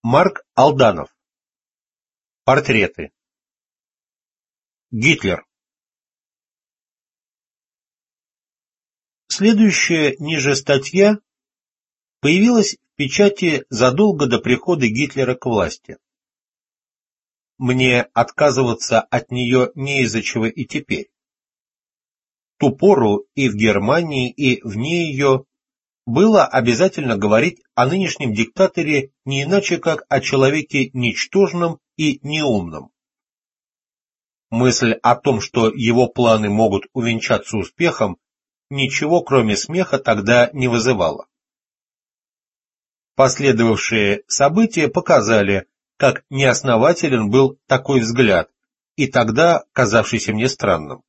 Марк Алданов. Портреты. Гитлер. Следующая ниже статья появилась в печати задолго до прихода Гитлера к власти. Мне отказываться от нее не из-за чего и теперь. В ту пору и в Германии, и вне ее было обязательно говорить о нынешнем диктаторе не иначе, как о человеке ничтожном и неумном. Мысль о том, что его планы могут увенчаться успехом, ничего кроме смеха тогда не вызывала. Последовавшие события показали, как неоснователен был такой взгляд, и тогда казавшийся мне странным.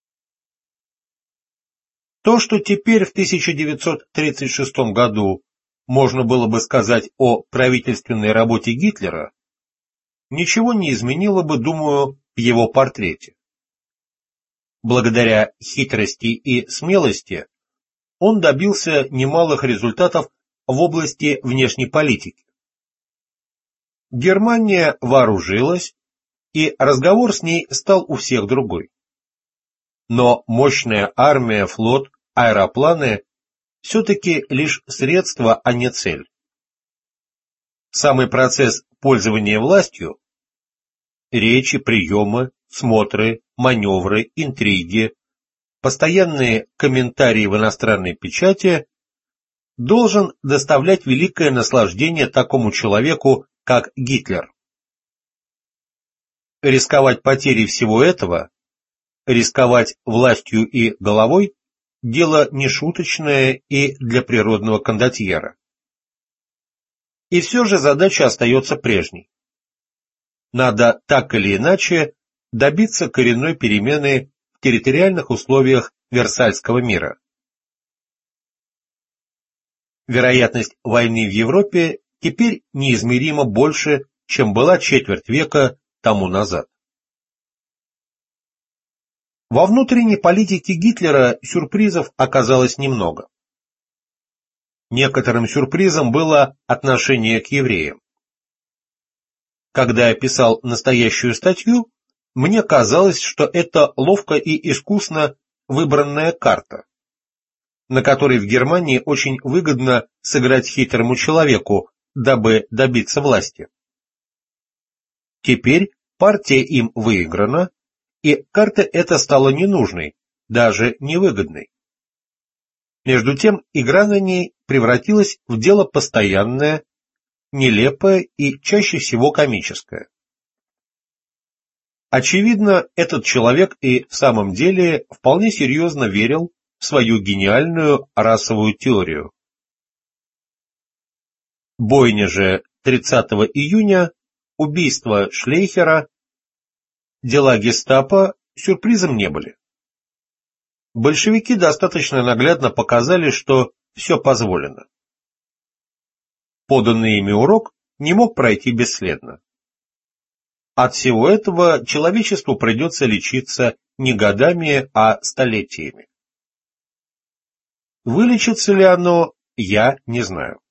То, что теперь в 1936 году можно было бы сказать о правительственной работе Гитлера, ничего не изменило бы, думаю, в его портрете. Благодаря хитрости и смелости он добился немалых результатов в области внешней политики. Германия вооружилась, и разговор с ней стал у всех другой. Но мощная армия, флот, аэропланы все-таки лишь средство, а не цель. Самый процесс пользования властью – речи, приемы, смотры, маневры, интриги, постоянные комментарии в иностранной печати – должен доставлять великое наслаждение такому человеку, как Гитлер. Рисковать потерей всего этого, рисковать властью и головой – дело нешуточное и для природного кондотьера. И все же задача остается прежней. Надо так или иначе добиться коренной перемены в территориальных условиях Версальского мира. Вероятность войны в Европе теперь неизмеримо больше, чем была четверть века тому назад. Во внутренней политике Гитлера сюрпризов оказалось немного. Некоторым сюрпризом было отношение к евреям. Когда я писал настоящую статью, мне казалось, что это ловко и искусно выбранная карта, на которой в Германии очень выгодно сыграть хитрому человеку, дабы добиться власти. Теперь партия им выиграна, и карта эта стала ненужной, даже невыгодной. Между тем, игра на ней превратилась в дело постоянное, нелепое и чаще всего комическое. Очевидно, этот человек и в самом деле вполне серьезно верил в свою гениальную расовую теорию. Бойня же 30 июня, убийство Шлейхера, дела гестапо сюрпризом не были. Большевики достаточно наглядно показали, что все позволено. Поданный ими урок не мог пройти бесследно. От всего этого человечеству придется лечиться не годами, а столетиями. Вылечится ли оно, я не знаю.